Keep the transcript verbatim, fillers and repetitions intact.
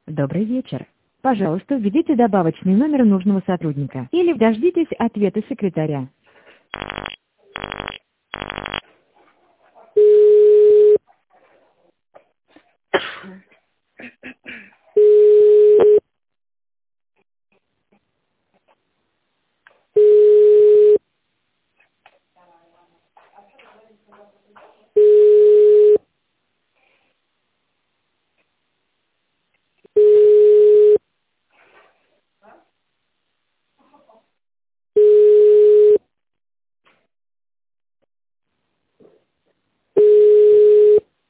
Добрый вечер. Пожалуйста, введите добавочный номер нужного сотрудника или дождитесь ответа секретаря.